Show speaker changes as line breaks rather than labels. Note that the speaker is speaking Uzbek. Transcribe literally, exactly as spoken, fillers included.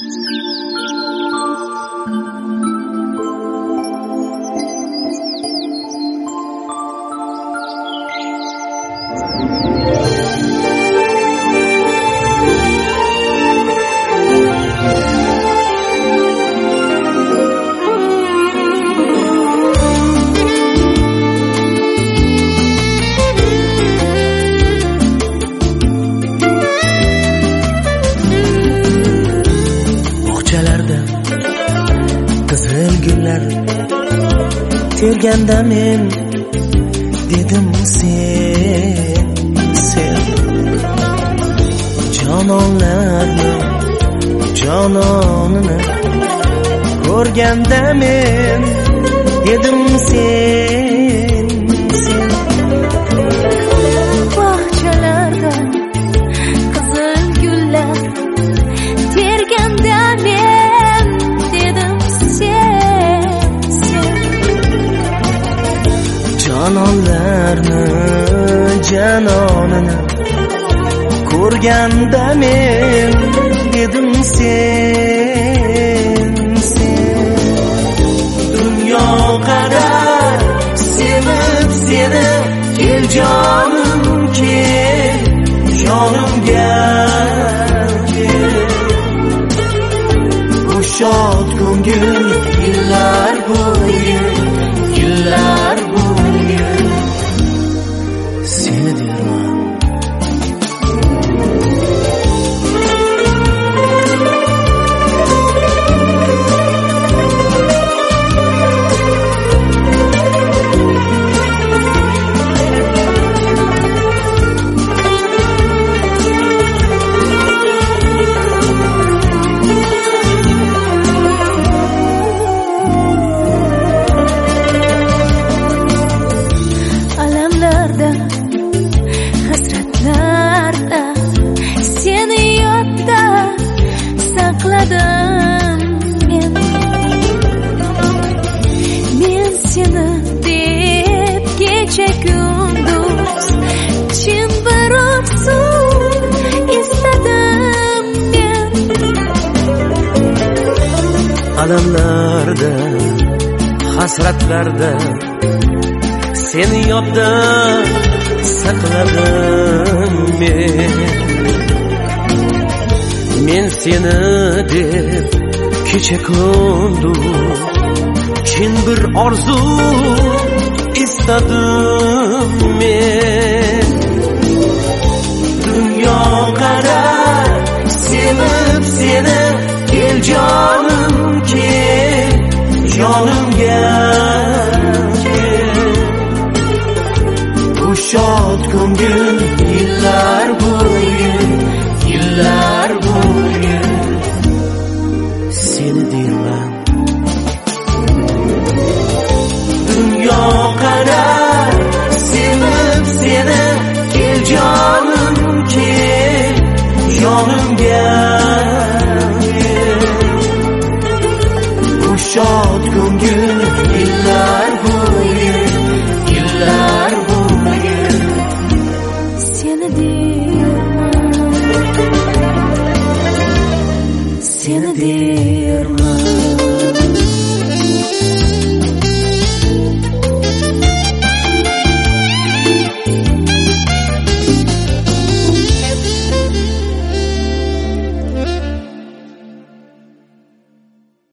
Qizil gullar terganda men dedim sen, sen jononlarni, jononini ko'rganda men dedim sen, sen
bog'chalarda qizil gullar terganda men dedim sen, sen
jononlarni, jononini ko'rganda men dedim sen, sen dunyo qadar sevib seni kel jonim kel jonimga kel bu shod ko'ngil yillar bo'yi yillar bo'yi seni derman.
Hasratlarda seni yodda saqladim men, men seni deb kecha kunduz chin bir orzu istadim men.
Alamlarda, hasratlarda seni yodda saqladim men, men seni deb kecha kunduz chin bir orzu istadim men. Dunyo qadar sevib seni kel jonim kel jonimga kel bu shod ko'ngil yillar bo'yi yillar bo'yi seni derman. Dunyo qadar sevib seni kel jonim kel jonimga kel bu shod ko'ngil yillar bo'yi yillar bo'yi
seni derman, seni derman.